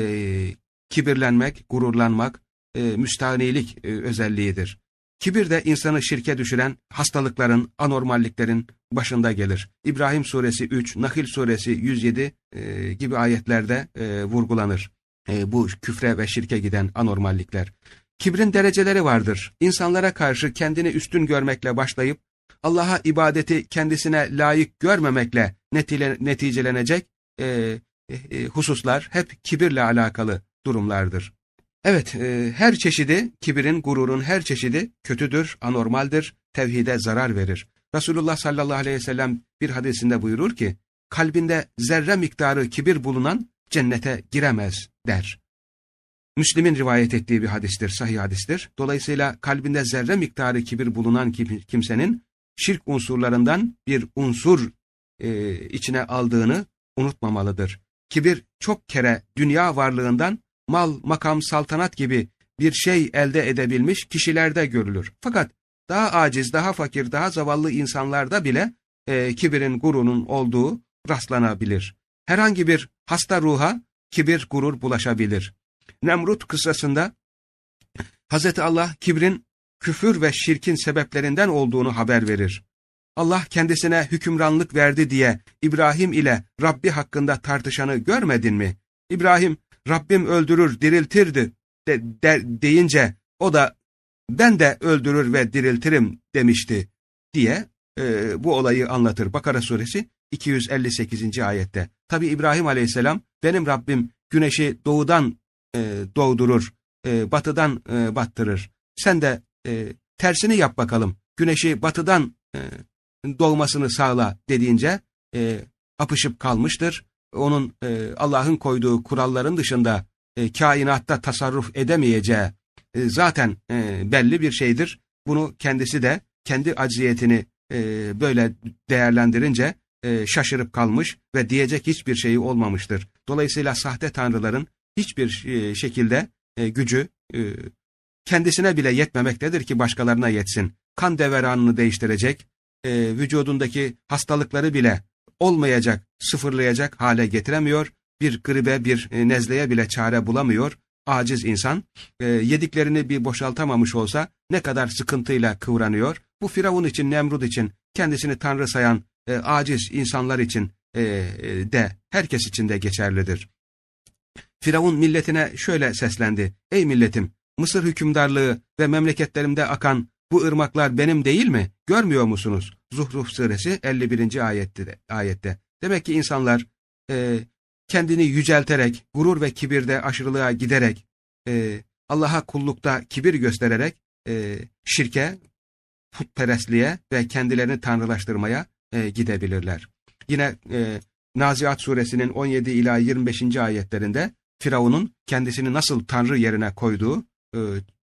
e, kibirlenmek, gururlanmak, e, müstahnilik e, özelliğidir. Kibir de insanı şirke düşüren hastalıkların, anormalliklerin başında gelir. İbrahim suresi üç, Nahil suresi yüz yedi e, gibi ayetlerde e, vurgulanır. E, bu küfre ve şirke giden anormallikler. Kibrin dereceleri vardır. İnsanlara karşı kendini üstün görmekle başlayıp, Allah'a ibadeti kendisine layık görmemekle netile, neticelenecek e, e, hususlar hep kibirle alakalı durumlardır. Evet, e, her çeşidi, kibirin, gururun her çeşidi kötüdür, anormaldir, tevhide zarar verir. Resulullah sallallahu aleyhi ve sellem bir hadisinde buyurur ki, kalbinde zerre miktarı kibir bulunan cennete giremez der. Müslim'in rivayet ettiği bir hadistir, sahih hadistir. Dolayısıyla kalbinde zerre miktarı kibir bulunan kimsenin şirk unsurlarından bir unsur e, içine aldığını unutmamalıdır. Kibir çok kere dünya varlığından mal, makam, saltanat gibi bir şey elde edebilmiş kişilerde görülür. Fakat daha aciz, daha fakir, daha zavallı insanlarda bile e, kibirin, gururun olduğu rastlanabilir. Herhangi bir hasta ruha kibir, gurur bulaşabilir. Nemrut kıssasında Hazreti Allah kibrin küfür ve şirkin sebeplerinden olduğunu haber verir. Allah kendisine hükümranlık verdi diye İbrahim ile Rabbi hakkında tartışanı görmedin mi? İbrahim, Rabbim öldürür, diriltirdi de, de, deyince o da ben de öldürür ve diriltirim demişti diye e, bu olayı anlatır. Bakara suresi iki yüz elli sekizinci ayette. Tabi İbrahim aleyhisselam benim Rabbim güneşi doğudan e, doğdurur, e, batıdan e, battırır. Sen de e, tersini yap bakalım, güneşi batıdan e, doğmasını sağla dediğince e, apışıp kalmıştır. Onun e, Allah'ın koyduğu kuralların dışında e, kainatta tasarruf edemeyeceği e, zaten e, belli bir şeydir. Bunu kendisi de kendi acziyetini e, böyle değerlendirince e, şaşırıp kalmış ve diyecek hiçbir şeyi olmamıştır. Dolayısıyla sahte tanrıların hiçbir e, şekilde e, gücü e, kendisine bile yetmemektedir ki başkalarına yetsin. Kan devranını değiştirecek, e, vücudundaki hastalıkları bile olmayacak, sıfırlayacak hale getiremiyor. Bir gribe, bir e, nezleye bile çare bulamıyor. Aciz insan, e, yediklerini bir boşaltamamış olsa ne kadar sıkıntıyla kıvranıyor. Bu Firavun için, Nemrut için, kendisini tanrı sayan e, aciz insanlar için e, e, de, herkes için de geçerlidir. Firavun milletine şöyle seslendi: ey milletim, Mısır hükümdarlığı ve memleketlerimde akan bu ırmaklar benim değil mi? Görmüyor musunuz? Zuhruf suresi elli birinci ayette. ayette. Demek ki insanlar e, kendini yücelterek, gurur ve kibirde aşırılığa giderek, e, Allah'a kullukta kibir göstererek e, şirke, putperestliğe ve kendilerini tanrılaştırmaya e, gidebilirler. Yine e, Naziat suresinin on yedi ila yirmi beşinci ayetlerinde Firavun'un kendisini nasıl tanrı yerine koyduğu e,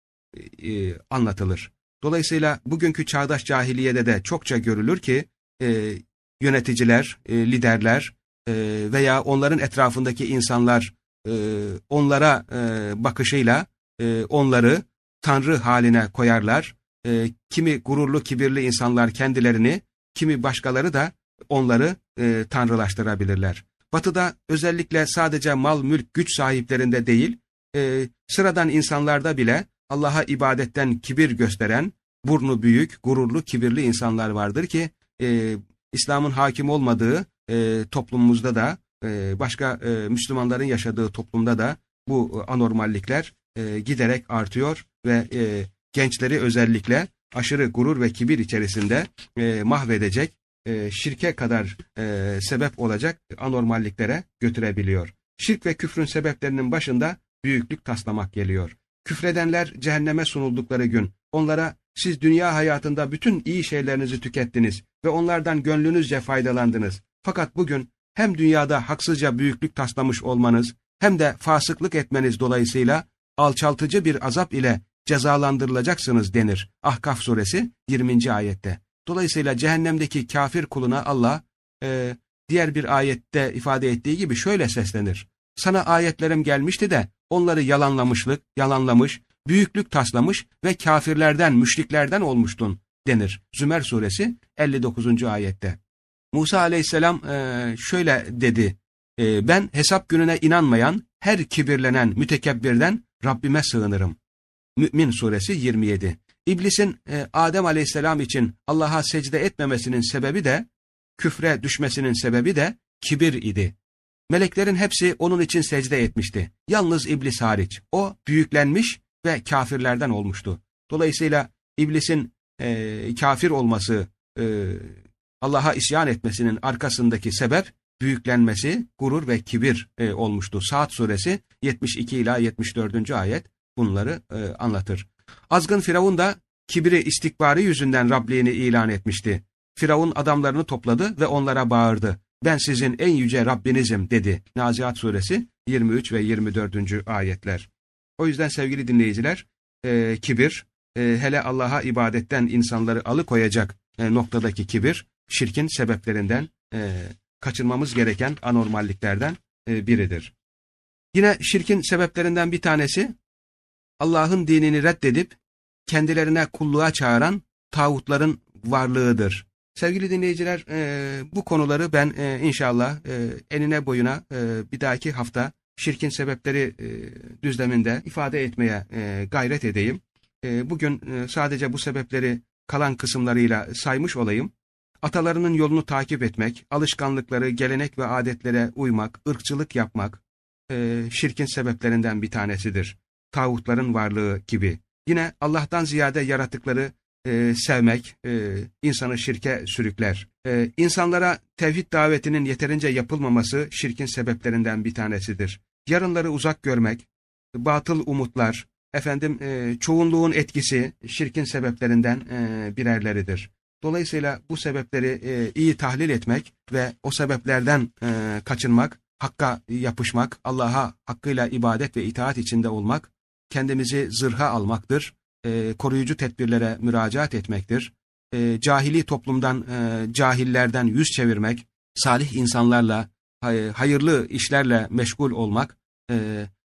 e, anlatılır. Dolayısıyla bugünkü çağdaş cahiliyede de çokça görülür ki e, yöneticiler, e, liderler e, veya onların etrafındaki insanlar e, onlara e, bakışıyla e, onları tanrı haline koyarlar. E, kimi gururlu, kibirli insanlar kendilerini, kimi başkaları da onları e, tanrılaştırabilirler. Batı'da özellikle sadece mal, mülk, güç sahiplerinde değil, e, sıradan insanlarda bile Allah'a ibadetten kibir gösteren, burnu büyük, gururlu, kibirli insanlar vardır ki, e, İslam'ın hakim olmadığı e, toplumumuzda da, e, başka e, Müslümanların yaşadığı toplumda da bu anormallikler e, giderek artıyor ve e, gençleri özellikle aşırı gurur ve kibir içerisinde e, mahvedecek, e, şirke kadar e, sebep olacak anormalliklere götürebiliyor. Şirk ve küfrün sebeplerinin başında büyüklük taslamak geliyor. Küfredenler cehenneme sunuldukları gün onlara siz dünya hayatında bütün iyi şeylerinizi tükettiniz ve onlardan gönlünüzce faydalandınız. Fakat bugün hem dünyada haksızca büyüklük taslamış olmanız hem de fasıklık etmeniz dolayısıyla alçaltıcı bir azap ile cezalandırılacaksınız denir. Ahkaf suresi yirminci ayette. Dolayısıyla cehennemdeki kafir kuluna Allah e, diğer bir ayette ifade ettiği gibi şöyle seslenir: sana ayetlerim gelmişti de onları yalanlamışlık, yalanlamış, büyüklük taslamış ve kafirlerden, müşriklerden olmuştun denir. Zümer suresi elli dokuzuncu ayette. Musa aleyhisselam e, şöyle dedi: e, ben hesap gününe inanmayan, her kibirlenen mütekebbirden Rabbime sığınırım. Mü'min suresi yirmi yedi. İblisin e, Adem aleyhisselam için Allah'a secde etmemesinin sebebi de, küfre düşmesinin sebebi de kibir idi. Meleklerin hepsi onun için secde etmişti. Yalnız iblis hariç. O büyüklenmiş ve kafirlerden olmuştu. Dolayısıyla iblisin e, kafir olması, e, Allah'a isyan etmesinin arkasındaki sebep büyüklenmesi, gurur ve kibir e, olmuştu. Saat suresi yetmiş iki ila yetmiş dördüncü ayet bunları e, anlatır. Azgın Firavun da kibri istikbari yüzünden Rabliğini ilan etmişti. Firavun adamlarını topladı ve onlara bağırdı: ben sizin en yüce Rabbinizim dedi. Naziat suresi yirmi üç ve yirmi dördüncü ayetler. O yüzden sevgili dinleyiciler, e, kibir, e, hele Allah'a ibadetten insanları alıkoyacak e, noktadaki kibir, şirkin sebeplerinden, e, kaçınmamız gereken anormalliklerden e, biridir. Yine şirkin sebeplerinden bir tanesi, Allah'ın dinini reddedip kendilerine kulluğa çağıran tağutların varlığıdır. Sevgili dinleyiciler, e, bu konuları ben e, inşallah e, enine boyuna e, bir dahaki hafta şirkin sebepleri e, düzleminde ifade etmeye e, gayret edeyim. E, bugün e, sadece bu sebepleri kalan kısımlarıyla saymış olayım. Atalarının yolunu takip etmek, alışkanlıkları, gelenek ve adetlere uymak, ırkçılık yapmak e, şirkin sebeplerinden bir tanesidir. Tağutların varlığı gibi. Yine Allah'tan ziyade yaratıkları e, sevmek e, insanı şirke sürükler. E, insanlara tevhid davetinin yeterince yapılmaması şirkin sebeplerinden bir tanesidir. Yarınları uzak görmek, batıl umutlar, efendim e, çoğunluğun etkisi şirkin sebeplerinden e, birerleridir. Dolayısıyla bu sebepleri e, iyi tahlil etmek ve o sebeplerden e, kaçınmak, hakka yapışmak, Allah'a hakkıyla ibadet ve itaat içinde olmak, kendimizi zırha almaktır, e, koruyucu tedbirlere müracaat etmektir, e, cahili toplumdan, e, cahillerden yüz çevirmek, salih insanlarla, hay- hayırlı işlerle meşgul olmak, e,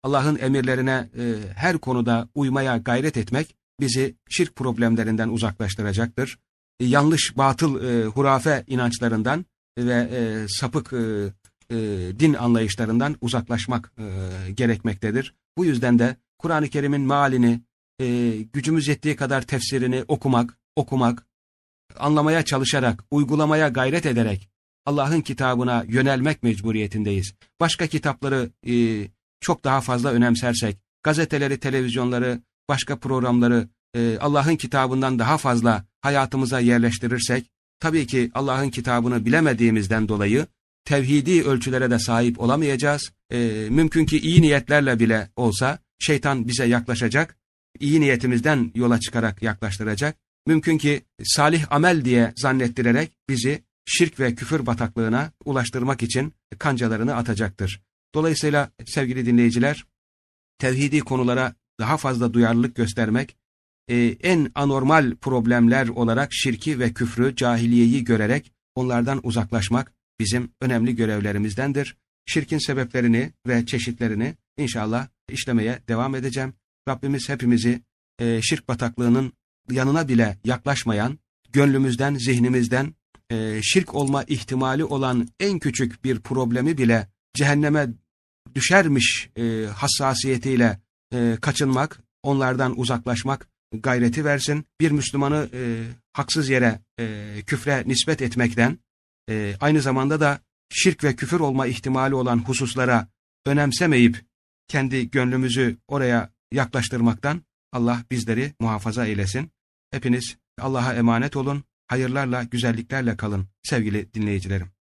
Allah'ın emirlerine e, her konuda uymaya gayret etmek bizi şirk problemlerinden uzaklaştıracaktır. E, yanlış, batıl, e, hurafe inançlarından ve e, sapık e, e, din anlayışlarından uzaklaşmak e, gerekmektedir. Bu yüzden de Kur'an-ı Kerim'in mealini, e, gücümüz yettiği kadar tefsirini okumak, okumak, anlamaya çalışarak, uygulamaya gayret ederek Allah'ın kitabına yönelmek mecburiyetindeyiz. Başka kitapları e, çok daha fazla önemsersek, gazeteleri, televizyonları, başka programları e, Allah'ın kitabından daha fazla hayatımıza yerleştirirsek, tabii ki Allah'ın kitabını bilemediğimizden dolayı tevhidi ölçülere de sahip olamayacağız. E, mümkün ki iyi niyetlerle bile olsa şeytan bize yaklaşacak, iyi niyetimizden yola çıkarak yaklaştıracak. Mümkün ki salih amel diye zannettirerek bizi şirk ve küfür bataklığına ulaştırmak için kancalarını atacaktır. Dolayısıyla sevgili dinleyiciler, tevhidi konulara daha fazla duyarlılık göstermek, e, en anormal problemler olarak şirki ve küfrü, cahiliyeyi görerek onlardan uzaklaşmak bizim önemli görevlerimizdendir. Şirkin sebeplerini ve çeşitlerini inşallah işlemeye devam edeceğim. Rabbimiz hepimizi e, şirk bataklığının yanına bile yaklaşmayan, gönlümüzden, zihnimizden e, şirk olma ihtimali olan en küçük bir problemi bile cehenneme düşermiş e, hassasiyetiyle e, kaçınmak, onlardan uzaklaşmak gayreti versin. Bir Müslümanı e, haksız yere e, küfre nispet etmekten, e, aynı zamanda da şirk ve küfür olma ihtimali olan hususlara önemsemeyip kendi gönlümüzü oraya yaklaştırmaktan Allah bizleri muhafaza eylesin. Hepiniz Allah'a emanet olun, hayırlarla, güzelliklerle kalın sevgili dinleyicilerim.